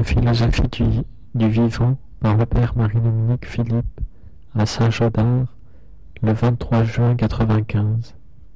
la philosophie du vivant par le père Marie-Dominique Philippe à Saint-Chaudard le 23 juin 1995.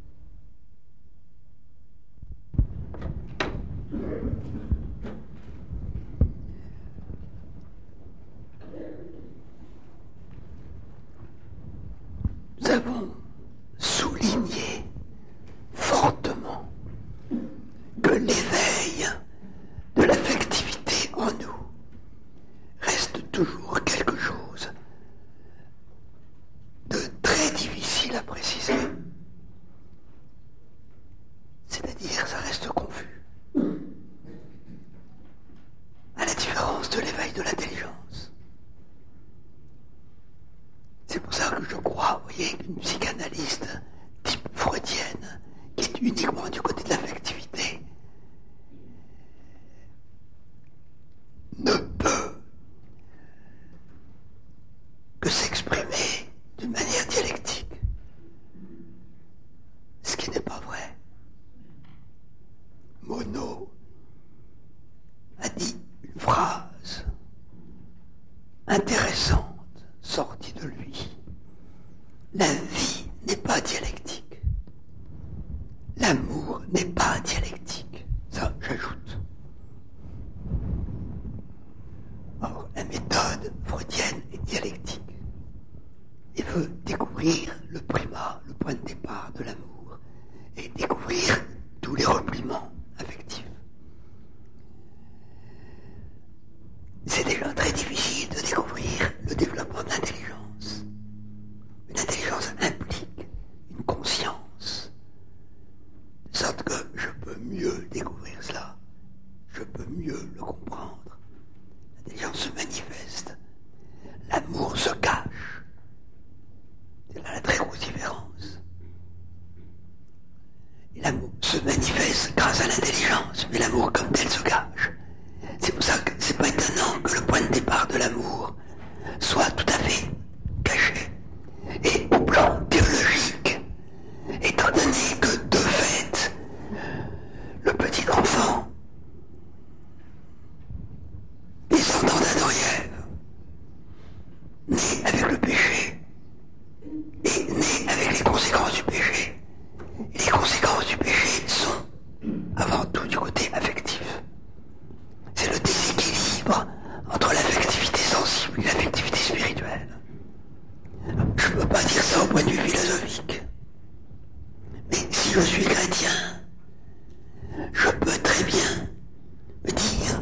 Nous avons souligné fortement que l'éveil de l'affectivité en nous reste toujours quelque chose de très difficile à préciser. C'est-à-dire, ça reste confus. À la différence de l'éveil de l'intelligence. C'est pour ça que je crois, vous voyez, qu'une psychanalyste type freudienne, qui est uniquement du côté de l'affectivité, ne peut que s'exprimer d'une manière dialectique. Ce qui n'est pas vrai. Monod a dit une phrase intéressante sortie de lui. La vie n'est pas dialectique. L'amour n'est pas dialectique. Ça, j'ajoute. Or, la méthode freudienne est dialectique et veut découvrir le primat, le point de départ de l'amour, et découvrir tous les repliements affectifs. C'est déjà très difficile de découvrir le développement de l'intelligence. Une intelligence implique une conscience, de sorte que je peux mieux découvrir cela, je peux mieux le comprendre. L'intelligence se manifeste, l'amour se cache. C'est là la très grosse différence. Et l'amour se manifeste grâce à l'intelligence, mais l'amour comme tel se cache. C'est pour ça que c'est pas étonnant que le point de départ de l'amour soit tout à fait caché. Et au plan théologique, étant donné que de fait, le petit enfant, descendant d'Adam et Ève, né avec le péché, et né avec les conséquences du péché. Et les conséquences du péché sont avant tout du côté affectif. C'est le déséquilibre entre l'affectivité sensible et l'affectivité spirituelle. Je ne peux pas dire ça au point de vue philosophique. Mais si je suis chrétien, je peux très bien me dire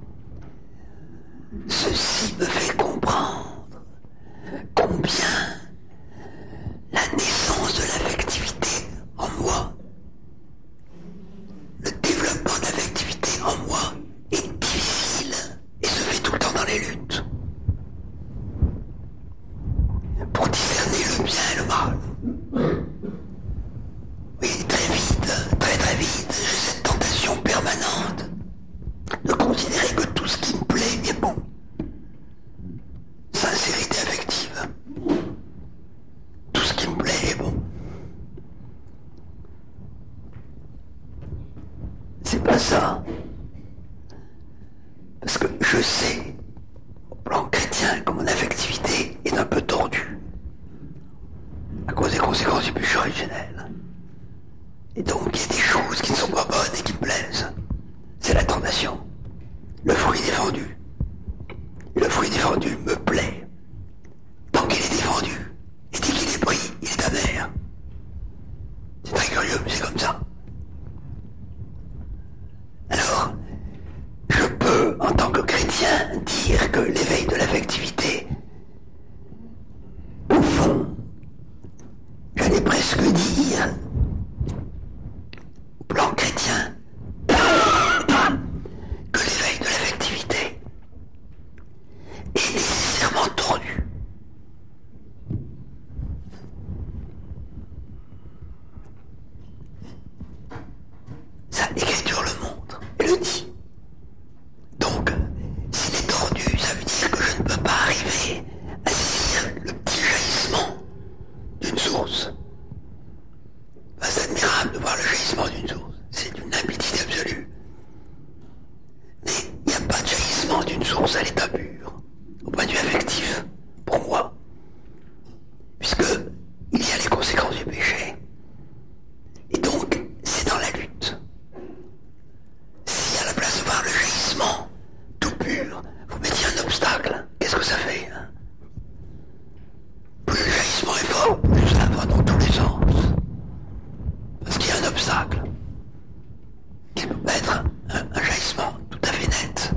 ceci me fait comprendre combien la naissance de l'affectivité en moi, le développement de l'affectivité en moi est difficile et se fait tout le temps dans les luttes. Pour discerner le bien et le mal. Oui, très vite, très vite, j'ai cette tentation permanente de considérer que tout ce qui me plaît est bon. Sincérité affective. Tout ce qui me plaît est bon. C'est pas ça. Parce que je sais, au plan chrétien, que mon affectivité est un peu tordue. À cause des conséquences du péché originel. Et donc, il y a des choses qui ne sont pas bonnes et qui me plaisent. C'est la tentation. Le fruit défendu. Et le fruit défendu me plaît. Tant qu'il est défendu. Et dès qu'il est pris, il est amer. C'est très curieux, mais c'est comme ça. Alors, je peux, en tant que chrétien, dire que l'éveil de l'affectivité, au fond, j'allais presque dire, Oh, ça va dans tous les sens. Parce qu'il y a un obstacle. Qui peut pas être un jaillissement tout à fait net.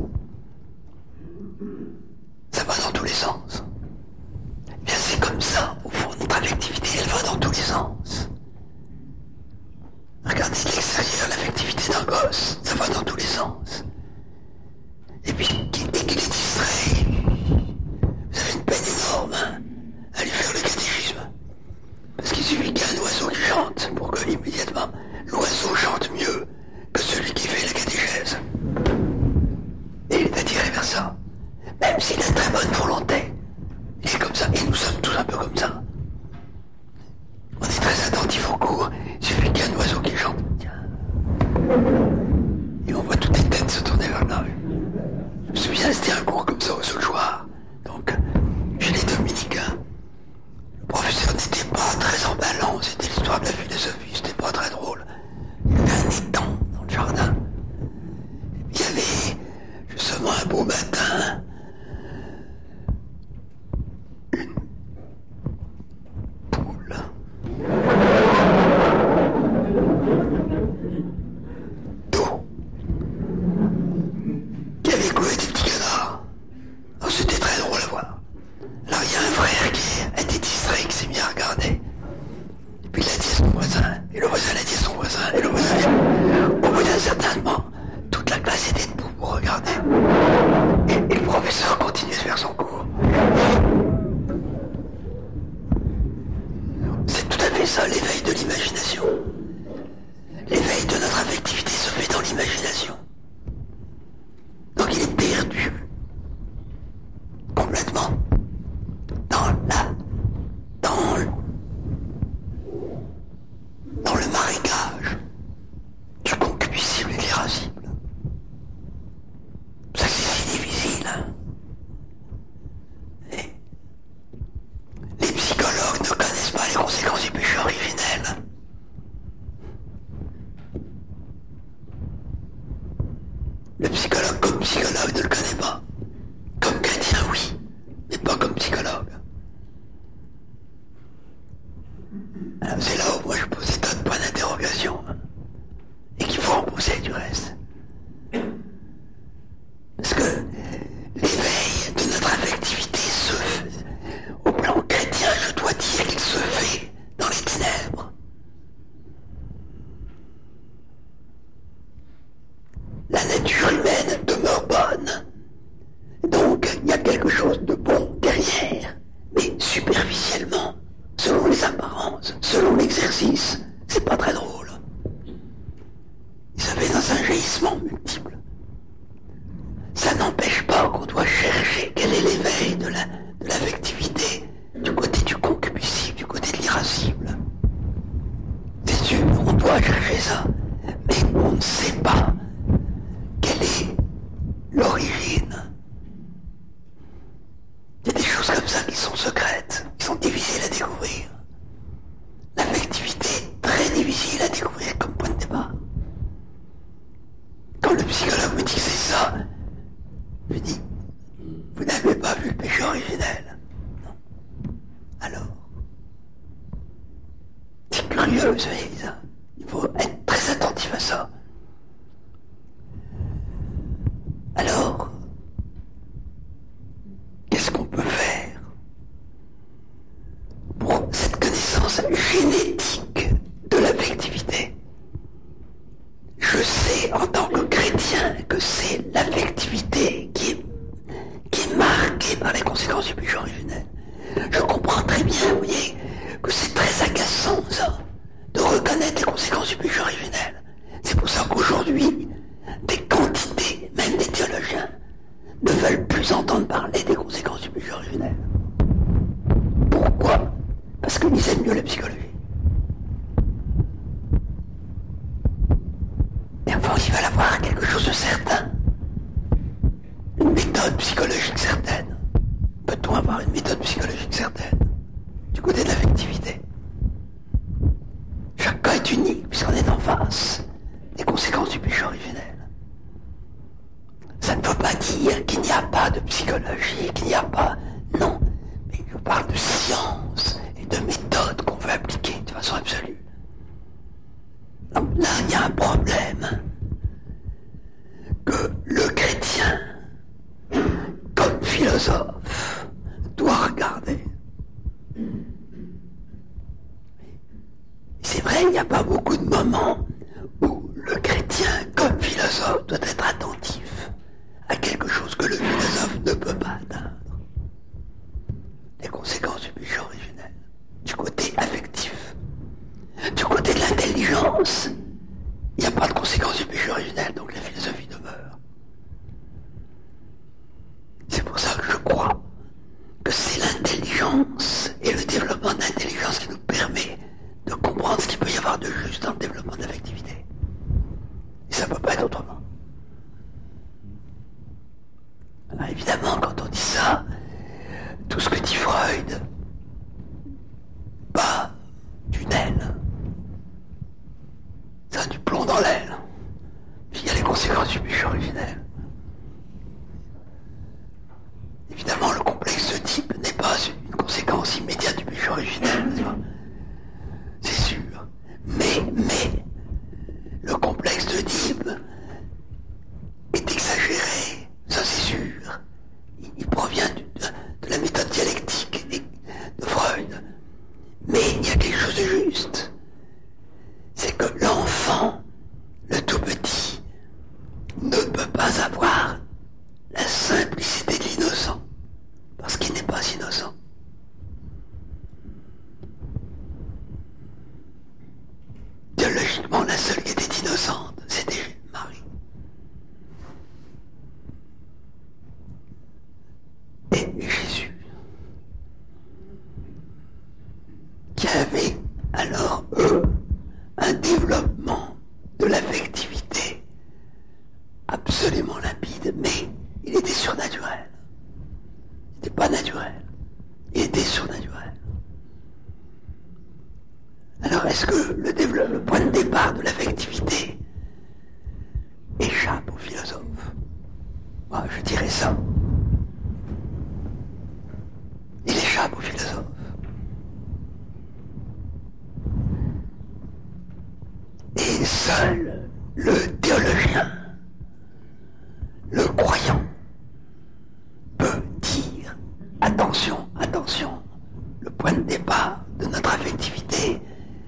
Ça va dans tous les sens. Eh bien, c'est comme ça, au fond, notre affectivité, elle va dans tous les sens. Regardez de l'extérieur l'affectivité d'un gosse, ça va dans tous les sens. Et puis, dès qu'il est distrait, vous avez une peine énorme à lui faire le catéchisme. Parce qu'il suffit qu'il y ait un oiseau qui chante pour que, immédiatement, l'oiseau chante mieux que celui qui fait la catéchèse. Et il est attiré vers ça. Même s'il a très bonne volonté. Il est comme ça, et nous sommes tous un peu comme ça. On est très attentif au cours, il suffit qu'il y ait un oiseau qui chante. Et on voit toutes les têtes se tourner vers la rue. Je me souviens, c'était un cours comme ça au Saulchoir. Donc, chez les dominicains, le professeur n'était pas très emballant, c'était l'histoire de la philosophie, c'était pas très drôle. Il y avait un étang dans le jardin. Et puis il y avait, justement, un beau matin, une poule. D'eau. Qui avait cloué des petits canards. Alors c'était très drôle à voir. Alors il y a un frère qui a été distrait, qui s'est mis à regarder. Et puis il a dit à son voisin, et le voisin l'a dit à son voisin, et le voisin, au bout d'un certain moment, toute la classe était debout pour regarder. Et le professeur continuait de faire son cours. C'est tout à fait ça, l'éveil de l'imagination. L'éveil de notre affectivité se fait dans l'imagination. Donc il est perdu. Complètement. Dans le marécage du concupiscible et de l'irascible. Ça c'est si difficile, hein. Et les psychologues ne connaissent pas les conséquences du péché originel. Le psychologue comme psychologue ne le connaît pas. Comme chrétien, oui, mais pas comme psychologue. Alors c'est là où moi je pose des tas de points d'interrogation. Et qu'il faut en poser du reste. Parce que l'éveil de notre affectivité se fait, au plan chrétien, je dois dire qu'il se fait dans les ténèbres. La nature humaine demeure bonne. Donc, il y a quelque chose de bon derrière. Mais superficiellement, selon les apparences, selon l'exercice, c'est pas très drôle. Et ça fait dans un jaillissement multiple. Ça n'empêche pas qu'on doit chercher quel est l'éveil de l'affectivité, du côté du concupiscible, du côté de l'irascible. C'est sûr, on doit chercher ça, mais on ne sait pas quelle est l'origine. Il y a des choses comme ça qui sont secrètes, qui sont difficiles à découvrir. L'affectivité est très difficile à découvrir comme point de départ. Quand le psychologue me dit que c'est ça, je dis, vous n'avez pas vu le péché originel. Non. Alors, c'est curieux, vous savez, ça. Il faut être très attentif à ça. Alors, qu'est-ce qu'on peut faire pour cette connaissance génétique de l'affectivité? Je sais en tant que chrétien que c'est l'affectivité qui est marquée par les conséquences du péché originel. Je comprends très bien, vous voyez, que c'est très agaçant ça, de reconnaître les conséquences du péché originel. C'est pour ça qu'aujourd'hui, des quantités, même des théologiens, ne veulent plus entendre parler des conséquences du péché originel. Pourquoi? Parce qu'ils aiment mieux la psychologie. Et enfin, ils veulent avoir quelque chose de certain. Une méthode psychologique certaine. Peut-on avoir une méthode psychologique certaine du côté de l'affectivité? Chaque cas est unique puisqu'on est en face des conséquences du péché originel. Ça ne veut pas dire qu'il n'y a pas de psychologie, qu'il n'y a pas... Non, mais je parle de science et de méthode il n'y a pas beaucoup de moments où le chrétien, comme philosophe, doit être attentif à quelque chose que le philosophe ne peut pas atteindre. Les conséquences du péché originel, du côté affectif, du côté de l'intelligence. Il n'y a pas de conséquences du péché originel, donc la philosophie demeure. C'est pour ça que je crois que c'est l'intelligence et le développement de l'intelligence qui nous permet de comprendre ce qu'il peut y avoir de juste dans le développement de l'affectivité. Et ça ne peut pas être autrement. Alors évidemment, quand on dit ça, tout ce que dit Freud, pas d'une aile. Ça a du plomb dans l'aile. Puis il y a les conséquences du péché originel. Évidemment, le complexe de type n'est pas une conséquence immédiate du péché originel, c'est sûr. Mais, le complexe de type est exagéré, ça c'est sûr. Il provient de la méthode dialectique de Freud. Mais il y a quelque chose de juste. C'est que l'enfant, le tout petit, ne peut pas avoir la simplicité de l'innocent, parce qu'il n'est pas innocent. Biologiquement, la seule qui était innocente, c'était Marie. Et Jésus, qui avait alors, un développement de l'affectivité absolument limpide, mais il était surnaturel. Il n'était pas naturel. Il était surnaturel. Alors est-ce que le point de départ de l'affectivité échappe aux philosophes? Moi, je dirais ça. Il échappe aux philosophes. Et seul le théologien, le croyant, peut dire attention, attention, le point de départ de notre affectivité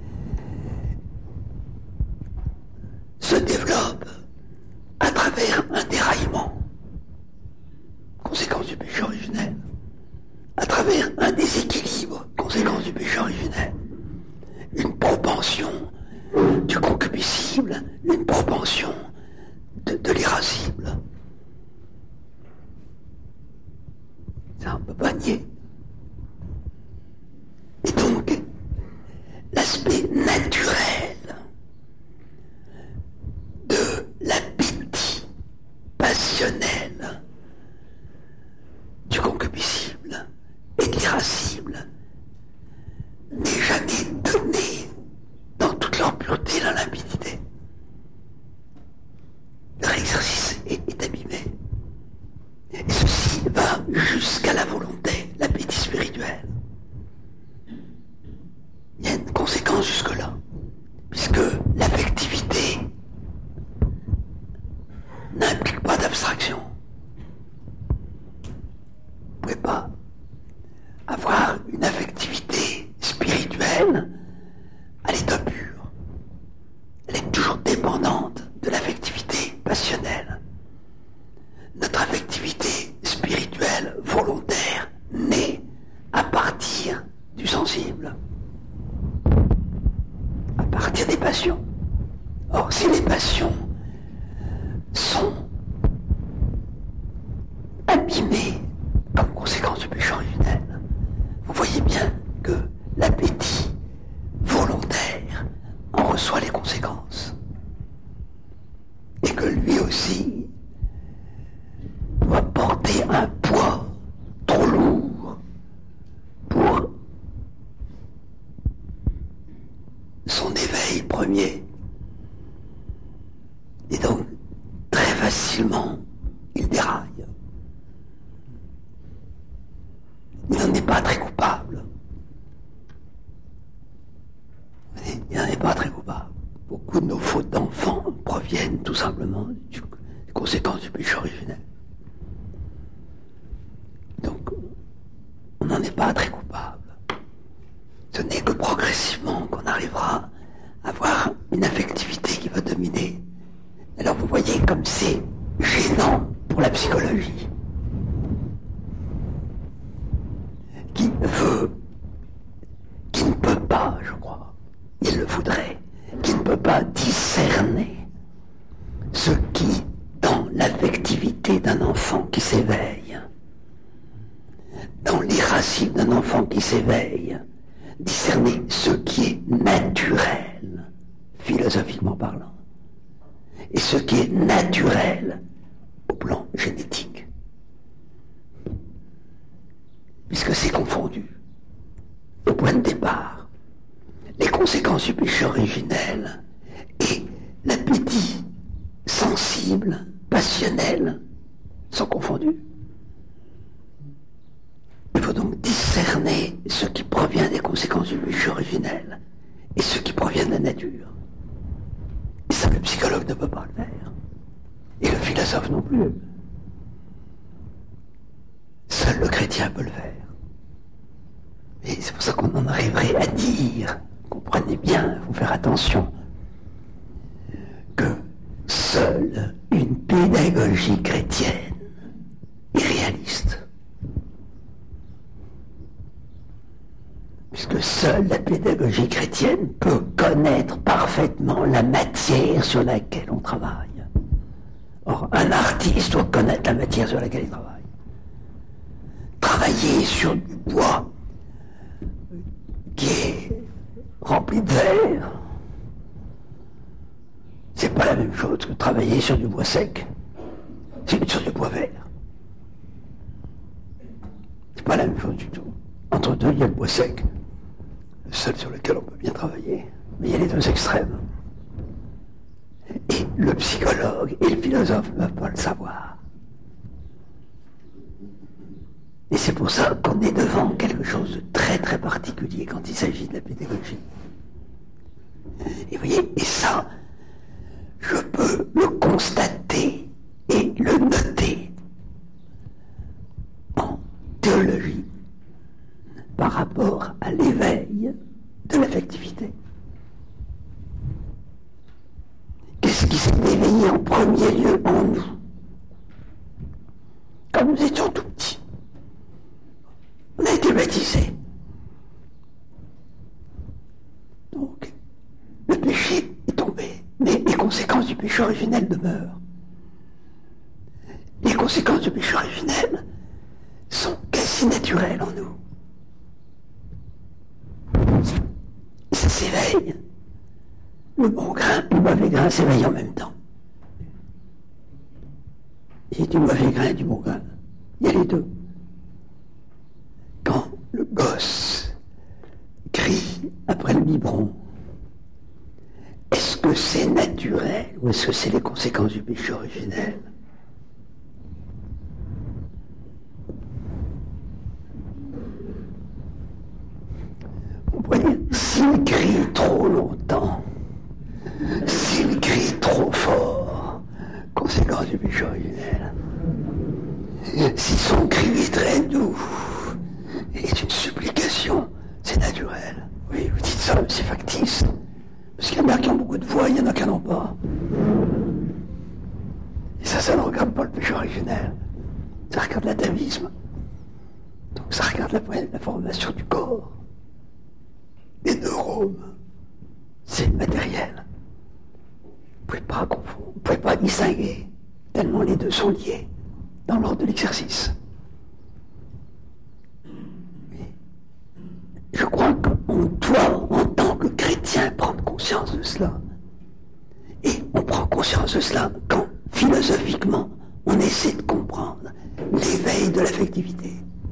se développe à travers un déraillement, conséquence du péché originel, à travers un déséquilibre, conséquence du péché originel, une propension du concupiscible, une propension de l'irascible. Ça, on ne peut pas nier. Et donc, l'aspect naturel de l'appétit passionnel du concupiscible et de l'irascible n'est jamais donné dans toute leur pureté, la limpidité. Leur exercice est abîmé. Et ceci va jusqu'à la volonté, l'appétit spirituel. Il y a une conséquence jusque-là, puisque l'affectivité n'implique pas d'abstraction. Vous ne pouvez pas avoir une affectivité spirituelle à l'état pur. Elle est toujours dépendante de l'affectivité passionnelle. Notre affectivité spirituelle volontaire naît à partir du sensible, à partir des passions. Or, si les passions sont abîmées comme conséquence du péché originel, vous voyez bien que l'appétit volontaire en reçoit les conséquences. Et que lui aussi doit porter un poids trop lourd pour son éveil premier. Et donc, très facilement, il déraille. Il n'en est pas très coupable. Il n'en est pas très coupable. Beaucoup de nos fautes d'enfants proviennent tout simplement des conséquences du péché originel. Donc, on n'en est pas très coupable. Ce n'est que progressivement qu'on arrivera à une affectivité qui va dominer. Alors vous voyez comme c'est gênant pour la psychologie, qui ne peut pas, je crois, il le voudrait, qui ne peut pas discerner ce qui, dans l'affectivité d'un enfant qui s'éveille, dans l'irascible d'un enfant qui s'éveille, discerner ce qui est naturel, philosophiquement parlant, et ce qui est naturel au plan génétique. Puisque c'est confondu. Au point de départ, les conséquences du péché originel et l'appétit sensible, passionnel, sont confondus. Il faut donc discerner ce qui provient des conséquences du péché originel et ce qui provient de la nature. Et ça, le psychologue ne peut pas le faire. Et le philosophe non plus. Seul le chrétien peut le faire. Et c'est pour ça qu'on en arriverait à dire, comprenez bien, il faut faire attention, que seule une pédagogie chrétienne est réaliste. Puisque seule la pédagogie chrétienne peut connaître parfaitement la matière sur laquelle on travaille. Or, un artiste doit connaître la matière sur laquelle il travaille. Travailler sur du bois qui est rempli de verre, c'est pas la même chose que travailler sur du bois sec, sur du bois vert. C'est pas la même chose du tout. Entre deux, il y a le bois sec, le seul sur lequel on peut bien travailler, mais il y a les deux extrêmes. Et le psychologue et le philosophe ne peuvent pas le savoir. Et c'est pour ça qu'on est devant quelque chose de très très particulier quand il s'agit de la pédagogie. Et vous voyez, et ça, je peux le constater et le noter en théologie par rapport à l'éveil de l'affectivité. Qu'est-ce qui s'est éveillé en premier lieu en nous? Quand nous étions tout petits, on a été baptisés. Donc, le péché est tombé, mais les conséquences du péché originel demeurent. Les conséquences du péché originel sont quasi naturelles en nous. Et ça s'éveille. Le bon grain et le mauvais grain s'éveillent en même temps. Il y a du mauvais grain et du bon grain. Il y a les deux. Quand le gosse crie après le biberon, est-ce que c'est naturel ou est-ce que c'est les conséquences du péché originel? Vous voyez, s'il crie trop longtemps, s'il crie trop fort, conséquence du péché originel. Si son cri est très doux, est une supplication, c'est naturel. Oui, vous dites ça, mais c'est factice. Parce qu'il y en a qui ont beaucoup de voix, il y en a qui n'en ont pas. Et ça ne regarde pas le péché originel. Ça regarde l'atavisme. Donc ça regarde la formation du corps. Les neurones. C'est matériel. Vous ne pouvez pas confondre, vous ne pouvez pas distinguer, tellement les deux sont liés dans l'ordre de l'exercice. Je crois qu'on doit, en tant que chrétien, prendre conscience de cela. Et on prend conscience de cela quand, philosophiquement, on essaie de comprendre l'éveil de l'affectivité.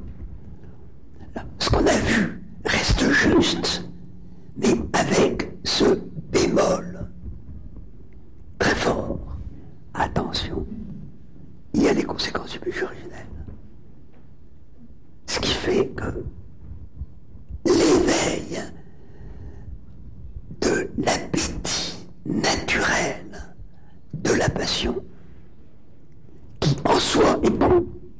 Ce qu'on a vu reste juste, mais avec ce bémol très fort. Attention, il y a les conséquences du péché originel. Ce qui fait que l'éveil de l'appétit naturel de la passion, qui en soi est bon,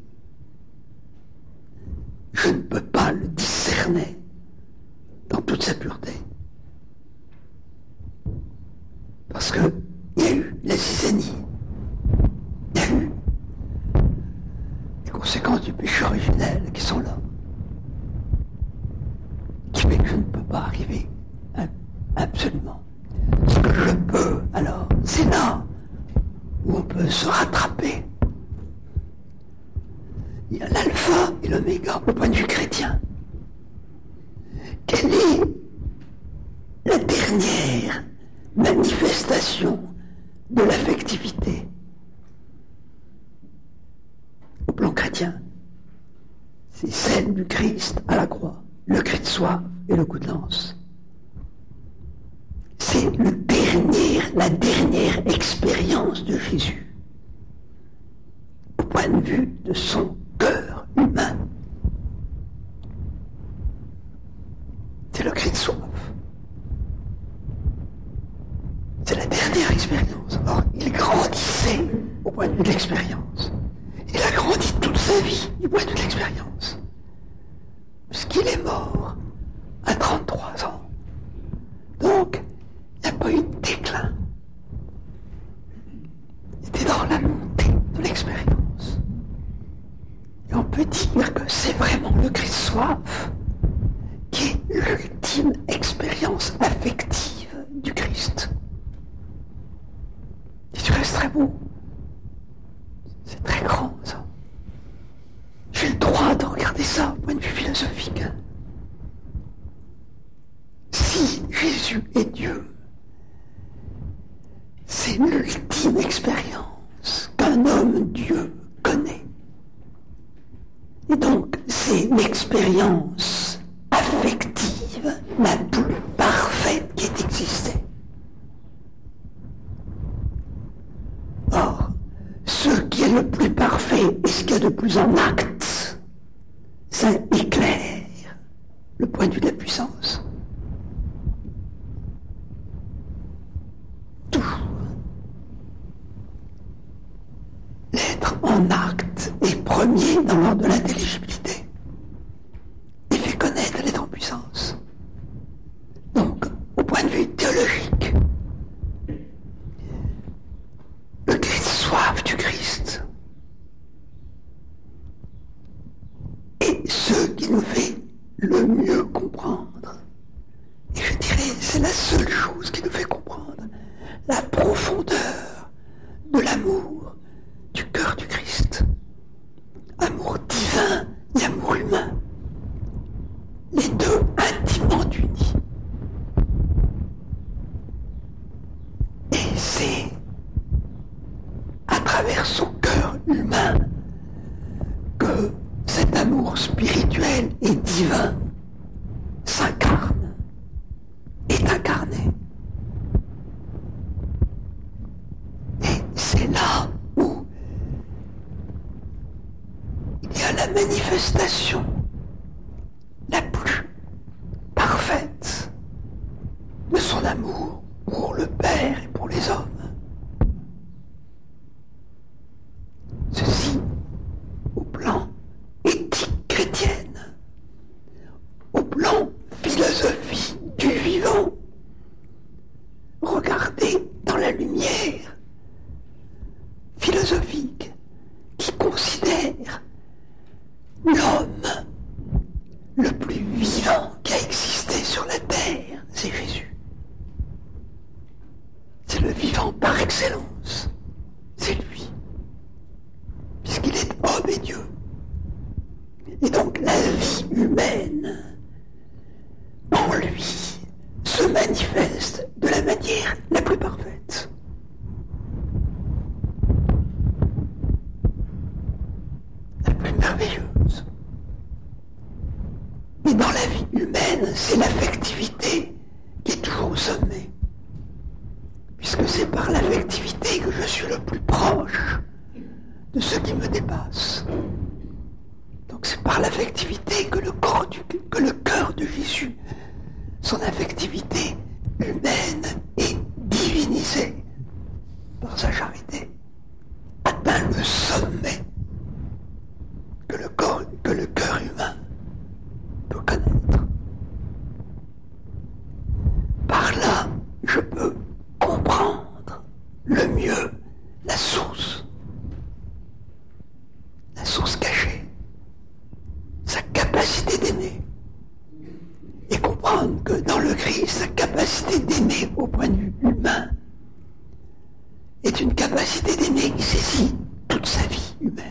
je ne peux pas le discerner dans toute sa pureté. Parce qu'il y a eu la zizanie. Il y a eu les conséquences du péché originel qui sont là. Qui fait que je ne peux pas arriver absolument. Ce que je peux, alors, c'est là où on peut se rattraper. Il y a l'alpha et l'oméga au point de vue chrétien. Quelle est la dernière manifestation de l'affectivité au plan chrétien? C'est celle du Christ à la croix, le cri de soif et le coup de lance. C'est la dernière expérience de Jésus au point de vue de son cœur humain. C'est le cri de soif. C'est la dernière expérience. Or, il grandissait au point de vue de l'expérience. Il a grandi toute sa vie du point de vue de l'expérience. Puisqu'il est mort à 33 ans. Donc, il n'y a pas eu de déclin. Il était dans la montée de l'expérience. Et on peut dire que c'est vraiment le cri de soif qui est l'ultime expérience affective du Christ. Et tu restes très beau. C'est très grand, ça. J'ai le droit de regarder ça au point de vue philosophique. Si Jésus est Dieu, c'est l'ultime expérience qu'un homme Dieu connaît. Et donc, c'est l'expérience affective la plus parfaite qui ait existé. Or, ce qui est le plus parfait et ce qu'il y a de plus en acte, ça éclaire le point de vue de la puissance. Toujours. L'être en acte est premier dans l'ordre de l'intelligibilité et fait connaître l'être en puissance. Donc, au point de vue théologique, le cri de soif du Christ est ce qui nous fait le mieux comprendre. Et je dirais, c'est la seule chose qui nous fait comprendre la profondeur de l'amour du cœur du Christ. Amour divin et amour humain. Les deux intimement unis. Et c'est à travers son cœur humain que cet amour spirituel et divin s'incarne, est incarné. Et c'est là où il y a la manifestation la plus parfaite de son amour pour le Père et pour les hommes. Ceci au plan éthique chrétienne, au plan philosophie du vivant. Regardez dans la lumière philosophique qui considère l'homme le plus vivant qui a existé sur la terre, c'est Jésus. C'est le vivant par excellence. C'est lui. Puisqu'il est homme et Dieu. Et donc la vie humaine, en lui, se manifeste de la manière la plus parfaite. La plus merveilleuse. Et dans la vie humaine, c'est l'affectivité qui est toujours au sommet. Puisque c'est par l'affectivité que je suis le plus proche de ce qui me dépasse. Donc c'est par l'affectivité que le cœur de Jésus, son affectivité humaine est divinisée par sa charité, atteint le sommet que le cœur humain peut connaître. Par là, je peux comprendre mieux la source cachée, sa capacité d'aimer, et comprendre que dans le Christ, sa capacité d'aimer au point de vue humain est une capacité d'aimer qui saisit toute sa vie humaine.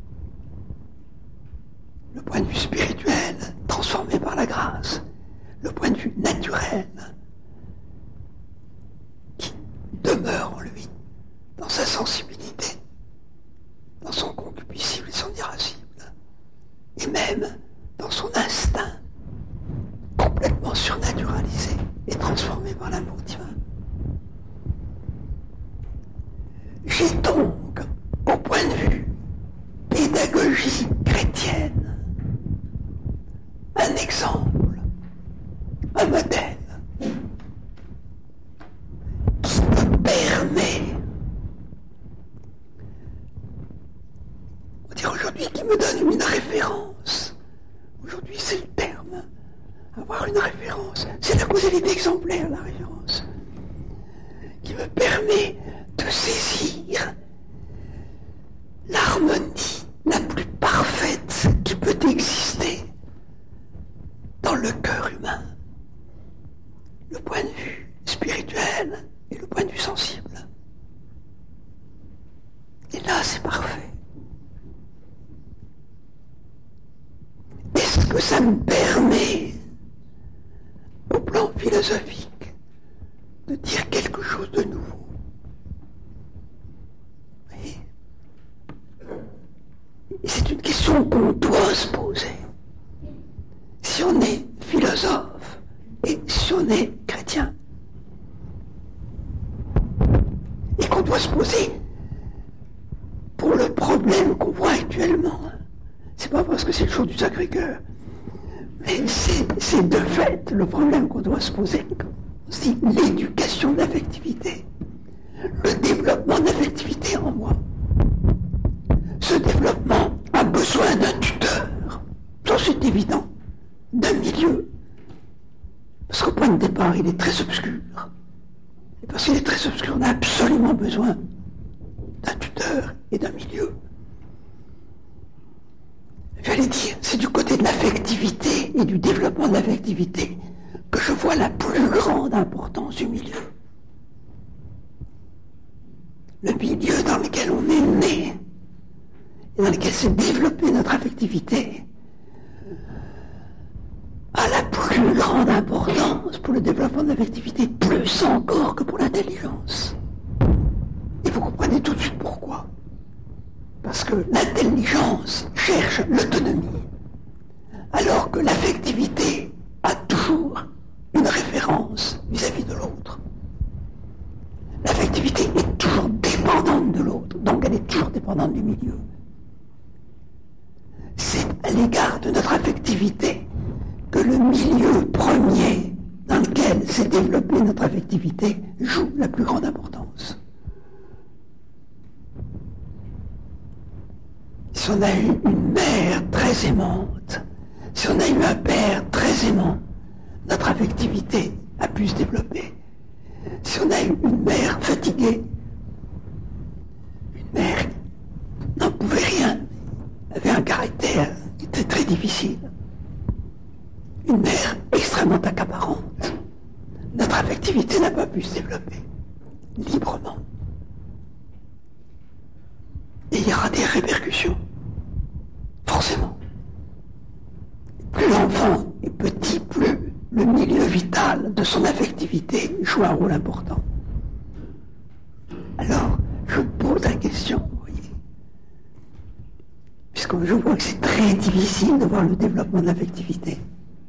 Le point de vue spirituel, transformé par la grâce, le point de vue naturel, qui demeure en lui, dans sa sensibilité, dans son concupiscible et son irascible, et même dans son instinct, complètement surnaturalisé et transformé par l'amour divin. J'ai donc, au point de vue pédagogie chrétienne, un exemple, un modèle qui me permet, on va dire aujourd'hui, qui me donne une référence. Aujourd'hui, c'est le terme. Avoir une référence. C'est la causalité exemplaire, la référence, qui me permet de saisir l'harmonie la plus parfaite qui peut exister dans le cœur humain. Le point de vue spirituel et le point de vue sensible. Et là, c'est parfait. Est-ce que ça me permet, au plan philosophique, de dire quelque chose de nouveau? Oui. Et c'est une question qu'on doit se poser. Si on est philosophe et si on est chrétien. Et qu'on doit se poser pour le problème qu'on voit actuellement. C'est pas parce que c'est le jour du Sacré-Cœur. Mais c'est de fait le problème qu'on doit se poser. C'est l'éducation de l'affectivité. Le développement de l'affectivité en moi. Ce développement a besoin d'un tuteur. Ça, c'est évident. D'un milieu. Parce qu'au point de départ, il est très obscur. Et parce qu'il est très obscur, on a absolument besoin d'un tuteur et d'un milieu. J'allais dire, c'est du côté de l'affectivité et du développement de l'affectivité que je vois la plus grande importance du milieu. Le milieu dans lequel on est né et dans lequel s'est développée notre affectivité a la plus grande importance pour le développement de l'affectivité, plus encore que pour l'intelligence. Et vous comprenez tout de suite pourquoi. Parce que l'intelligence cherche l'autonomie, alors que l'affectivité a toujours une référence vis-à-vis de l'autre. L'affectivité est toujours dépendante de l'autre, donc elle est toujours dépendante du milieu. C'est à l'égard de notre affectivité que le milieu premier dans lequel s'est développée notre affectivité joue la plus grande importance. Si on a eu une mère très aimante, si on a eu un père très aimant, notre affectivité a pu se développer. Si on a eu une mère fatiguée, une mère qui n'en pouvait rien, avait un caractère qui était très difficile, une mère extrêmement accaparante, notre affectivité n'a pas pu se développer librement. Et il y aura des répercussions, forcément. Plus l'enfant est petit, plus le milieu vital de son affectivité joue un rôle important. Alors, je me pose la question, vous voyez, puisque je vois que c'est très difficile de voir le développement de l'affectivité.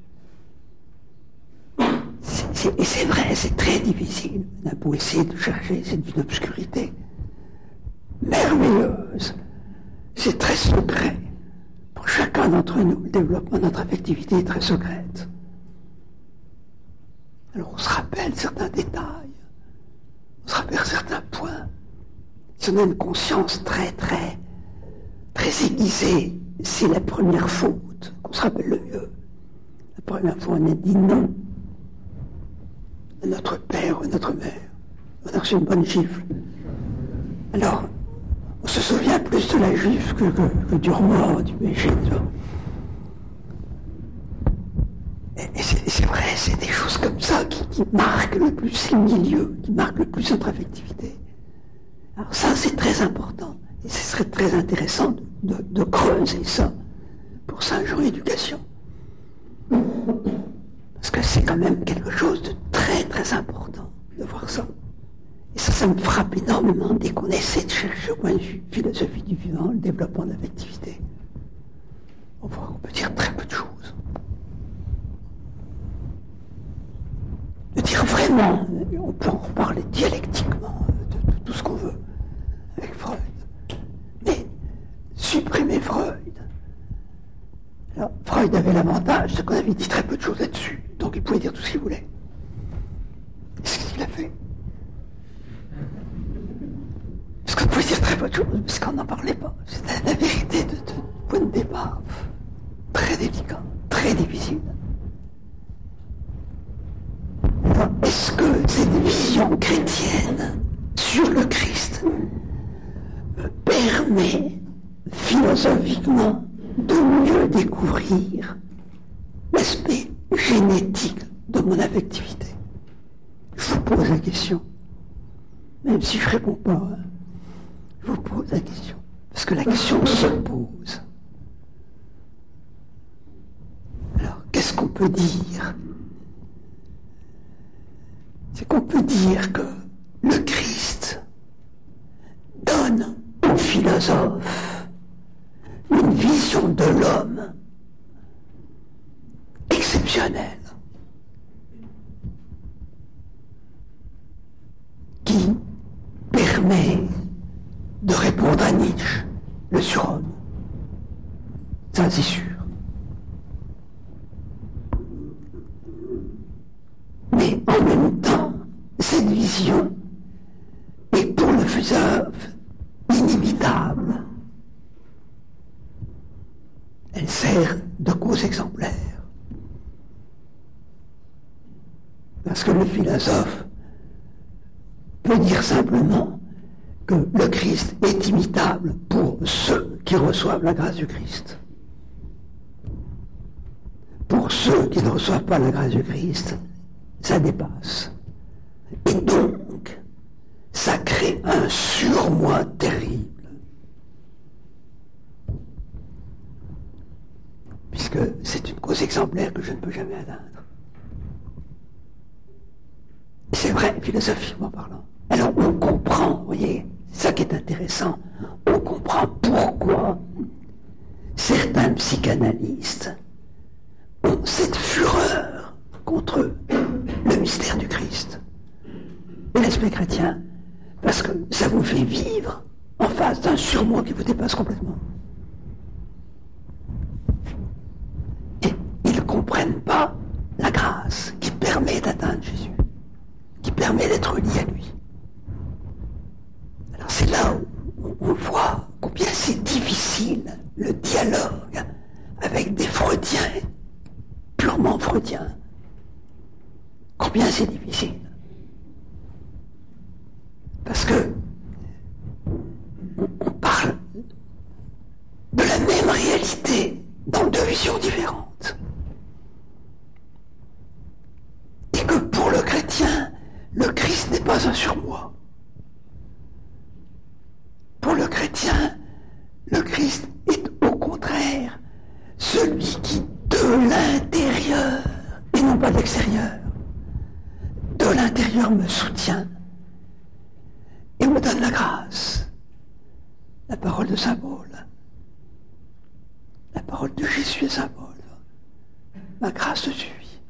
Et c'est vrai, c'est très difficile. On a beau essayer de chercher, c'est d'une obscurité merveilleuse. C'est très secret. Pour chacun d'entre nous, le développement de notre affectivité est très secrète. Alors on se rappelle certains détails, on se rappelle certains points. Si on a une conscience très aiguisée, c'est la première faute qu'on se rappelle le mieux. La première fois, on a dit non à notre père ou à notre mère. On a reçu une bonne gifle. Alors, on se souvient plus de la juive que du roi, du péché. Et c'est vrai, c'est des choses comme ça qui marquent le plus les milieux, qui marquent le plus notre affectivité. Alors ça, c'est très important. Et ce serait très intéressant de creuser ça pour Saint Jean Éducation. Parce que c'est quand même quelque chose de très très important de voir ça. Et ça me frappe énormément dès qu'on essaie de chercher au point de vue philosophie du vivant, le développement de l'affectivité. On voit qu'on peut dire très peu de choses. De dire vraiment, on peut en reparler dialectiquement de tout ce qu'on veut avec Freud. Mais supprimer Freud. Alors, Freud avait l'avantage, c'est qu'on avait dit très peu de choses là-dessus, donc il pouvait dire tout ce qu'il voulait. Et c'est ce qu'il a fait. Parce qu'on pouvait dire très peu de choses, parce qu'on n'en parlait pas. C'était la vérité de point de départ. Très délicat, très difficile. Alors, est-ce que cette vision chrétienne sur le Christ me permet philosophiquement de mieux découvrir l'aspect génétique de mon affectivité? Je vous pose la question. Même si je ne réponds pas, je vous pose la question. Parce que la question se pose. Alors, qu'est-ce qu'on peut dire? C'est qu'on peut dire que le Christ donne aux philosophes une vision de l'homme exceptionnelle, qui permet de répondre à Nietzsche, le surhomme. Ça, c'est sûr. Mais en même temps, cette vision est pour le philosophe inimitable. Elle sert de cause exemplaire. Parce que le philosophe peut dire simplement que le Christ est imitable pour ceux qui reçoivent la grâce du Christ. Pour ceux qui ne reçoivent pas la grâce du Christ, ça dépasse. Et donc, ça crée un surmoi terrible. Puisque c'est une cause exemplaire que je ne peux jamais atteindre. C'est vrai, philosophiquement parlant. Alors on comprend, vous voyez, c'est ça qui est intéressant, on comprend pourquoi certains psychanalystes ont cette fureur contre le mystère du Christ et l'aspect chrétien, parce que ça vous fait vivre en face d'un surmoi qui vous dépasse complètement. Et ils ne comprennent pas la grâce qui permet d'atteindre Jésus, qui permet d'être lié à lui. Alors c'est là où on voit combien c'est difficile le dialogue avec des Freudiens, purement Freudiens. Combien c'est difficile. Parce que on parle de la même réalité dans deux visions différentes. Et que pour le chrétien, le Christ n'est pas un surmoi. Pour le chrétien, le Christ est au contraire celui qui, de l'intérieur, et non pas de l'extérieur, de l'intérieur me soutient et me donne la grâce. La parole de Saint Paul, la parole de Jésus et Saint Paul, ma grâce te suffit.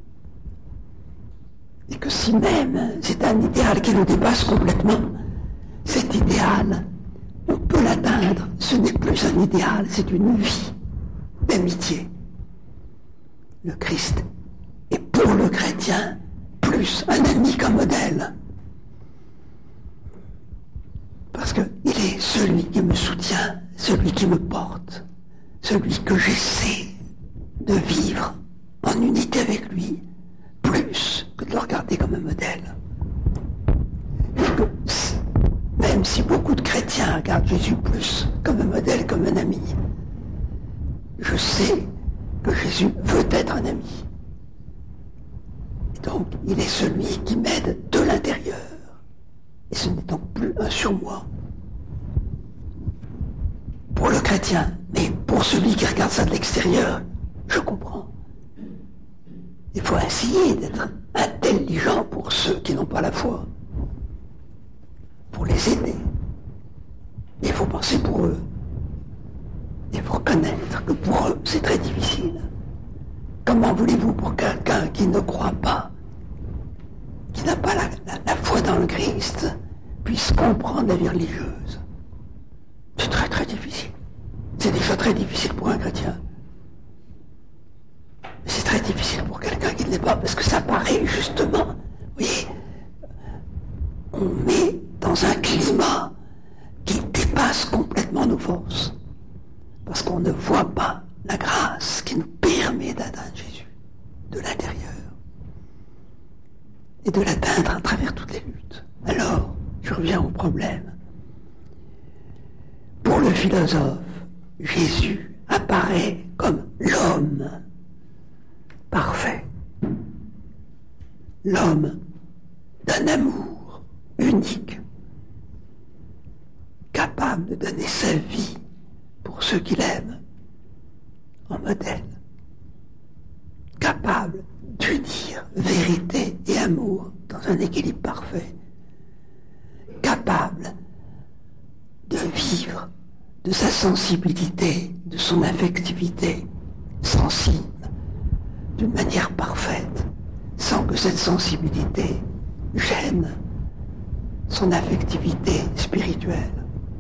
Et que si même c'est un idéal qui nous dépasse complètement, cet idéal, on peut l'atteindre. Ce n'est plus un idéal, c'est une vie d'amitié. Le Christ est pour le chrétien plus un ami qu'un modèle. Parce qu'il est celui qui me soutient, celui qui me porte, celui que j'essaie de vivre en unité avec lui, plus que de le regarder comme un modèle. Et que, même si beaucoup chrétien regarde Jésus plus comme un modèle, comme un ami. Je sais que Jésus veut être un ami. Et donc, il est celui qui m'aide de l'intérieur. Et ce n'est donc plus un surmoi. Pour le chrétien, mais pour celui qui regarde ça de l'extérieur, je comprends. Il faut essayer d'être intelligent pour ceux qui n'ont pas la foi. Pour les aider. Il faut penser pour eux. Il faut reconnaître que pour eux, c'est très difficile. Comment voulez-vous pour quelqu'un qui ne croit pas, qui n'a pas la foi dans le Christ, puisse comprendre la vie religieuse? C'est très très difficile. C'est déjà très difficile pour un chrétien. Mais c'est très difficile pour quelqu'un qui ne l'est pas, parce que ça paraît justement, vous voyez, on met dans un climat qui dépasse complètement nos forces. Parce qu'on ne voit pas la grâce qui nous permet d'atteindre Jésus de l'intérieur. Et de l'atteindre à travers toutes les luttes. Alors, je reviens au problème. Pour le philosophe, Jésus apparaît comme l'homme parfait. L'homme d'un amour unique, capable de donner sa vie pour ceux qu'il aime, en modèle, capable d'unir vérité et amour dans un équilibre parfait, capable de vivre de sa sensibilité, de son affectivité sensible, d'une manière parfaite, sans que cette sensibilité gêne son affectivité spirituelle.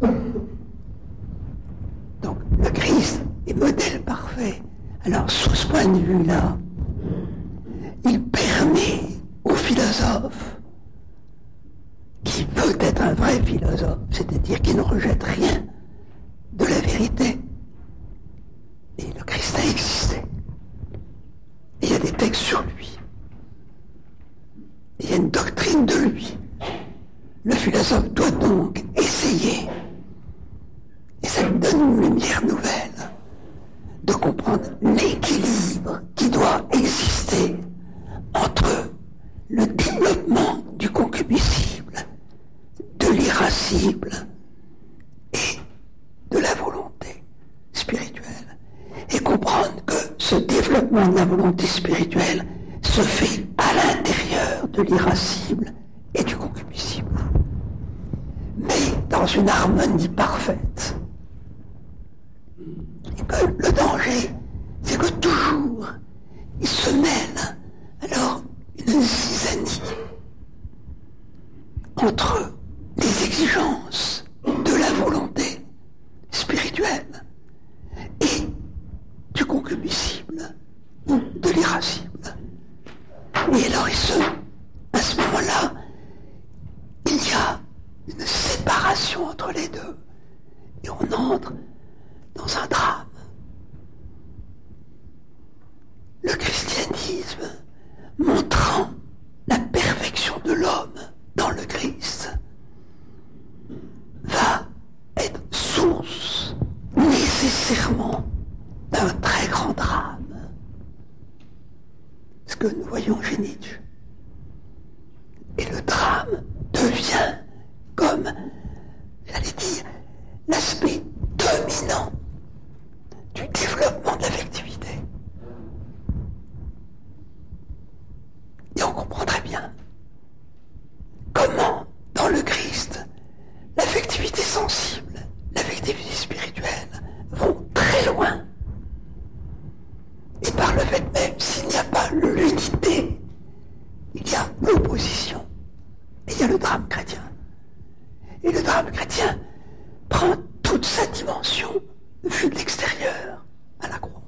Donc le Christ est modèle parfait. Alors sous ce point de vue-là, il permet au philosophe qui veut être un vrai philosophe, c'est-à-dire qui ne rejette rien de la vérité. Et le Christ a existé. Et il y a des textes sur lui. Et il y a une doctrine de lui. Le philosophe doit donc essayer, et ça lui donne une lumière nouvelle, de comprendre l'équilibre qui doit exister entre le développement du concupiscible, de l'irascible et de la volonté spirituelle. Et comprendre que ce développement de la volonté spirituelle se fait à l'intérieur de l'irascible et du concupiscible. Mais dans une harmonie parfaite. Et que le danger, c'est que toujours, il se mêle alors une zizanie entre les exigences de la volonté spirituelle et du concupiscible ou de l'irascible. Et alors à ce moment-là, il y a une séparation entre les deux. Et on entre dans un drame. Le christianisme, montrant la perfection de l'homme dans le Christ, va être source nécessairement d'un très grand drame. Ce que nous voyons chez Nietzsche. Et le drame devient comme, j'allais dire, l'aspect dominant du développement de l'affectivité. Et on comprend très bien comment, dans le Christ, l'affectivité sensible, l'affectivité spirituelle vont très loin. Et par le fait même, s'il n'y a pas l'unité, il y a l'opposition. Et il y a le drame chrétien. Et le drame chrétien prend toute sa dimension vue de l'extérieur à la croix.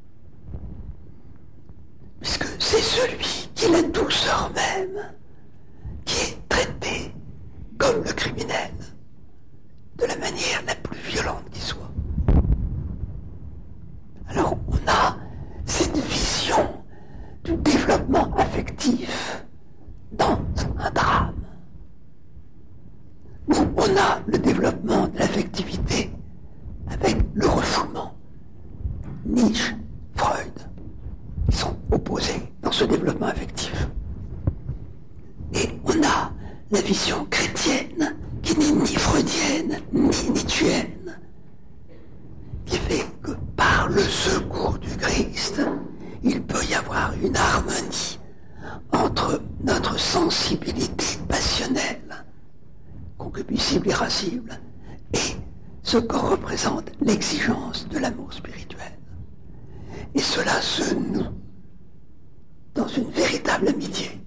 Puisque c'est celui qui est la douceur même, qui est traité comme le criminel, de la manière la plus violente qui soit. Alors on a cette vision du développement affectif dans un drame, où on a le développement de l'affectivité vision chrétienne, qui n'est ni freudienne, ni nietzschéenne, qui fait que par le secours du Christ, il peut y avoir une harmonie entre notre sensibilité passionnelle, concupiscible, irascible, et ce que représente l'exigence de l'amour spirituel. Et cela se noue dans une véritable amitié.